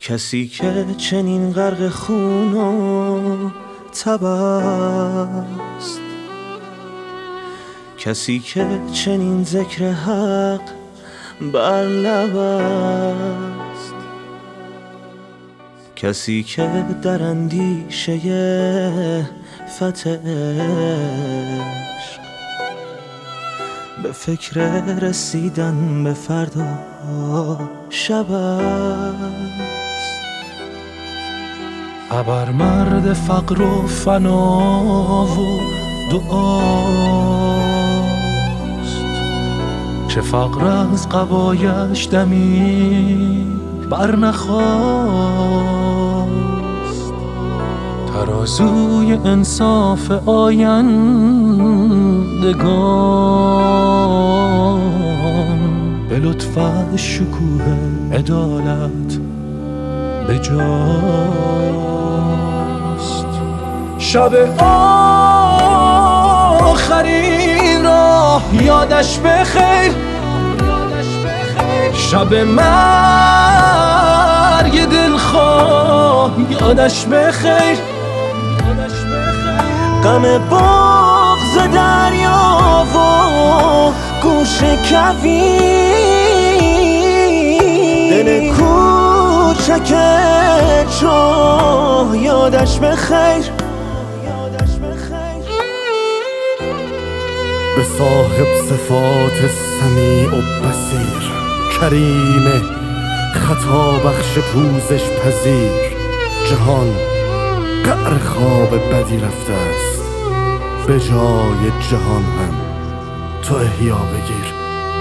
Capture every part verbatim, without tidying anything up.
کسی که چنین غرق خون و تب است، کسی که چنین ذکر حق بر لب است، کسی که در اندیشه فتح عشق به فکر رسیدن به فردا شب است. ابر مرد فقر و فنا و دعاست، چه فقر از قبایش دمی بر نخواست. ترازوی انصاف آیندگان به لطف شکوه عدالت به جاست. شب آخرین را یادش بخیر، شب مرگ دلخواه یادش بخیر. غم بغض دریا و گوش کویر، دل کوچک چاه یادش بخیر. به صاحب صفات سمیع و بصیر، کریم خطا بخش پوزش پذیر، جهان قعر خواب بدی رفته است، به جای جهان هم تو احیا بگیر.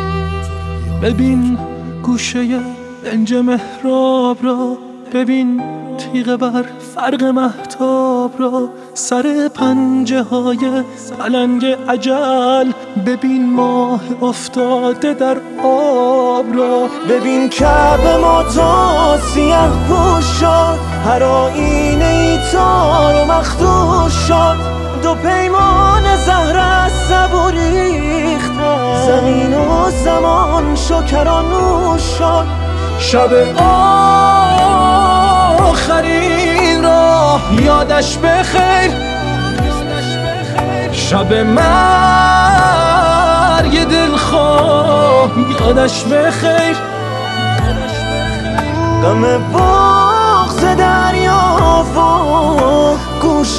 ببین گوشه دنج محراب را، ببین تیغ بر فرق مهتاب را، سر پنجه های پلنگ اجل، ببین ماه افتاده در آب را. ببین کعبه ما تا سیه پوش شد، هر آینه ای تار و مخدوش شد، دو پیمان زهر از سبو ریختن، زمین و زمان شکرانوش شد. شب آخرین را یادش بخیر، شب مرگ دلخواه یادش بخیر. غم بغض دریا و گوش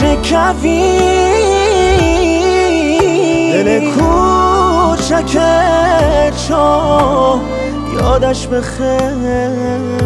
کویر، دل کوچک چاه یادش بخیر.